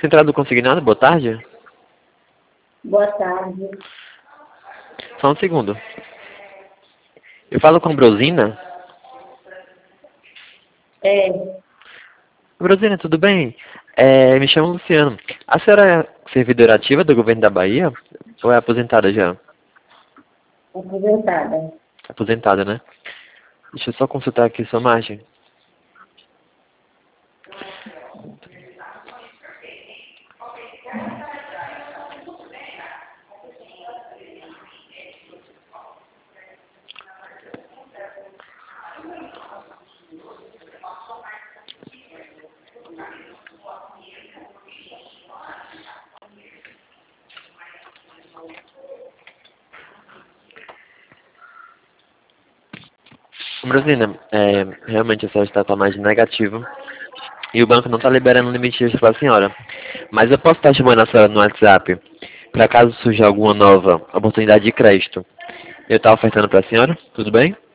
Central do Consignado, boa tarde. Boa tarde. Só um segundo. Eu falo com Brosina. É, Brosina, tudo bem? Me chamo Luciano. A senhora é servidora ativa do governo da Bahia? Ou é aposentada já? aposentada. Aposentada, né? Deixa eu só consultar aqui sua margem. Brosina, realmente a senhora está com a margem negativa. E o banco não está liberando o limite extra para a senhora. Mas eu posso estar chamando a senhora no WhatsApp, para caso surja alguma nova oportunidade de crédito. Eu estou ofertando para a senhora, tudo bem?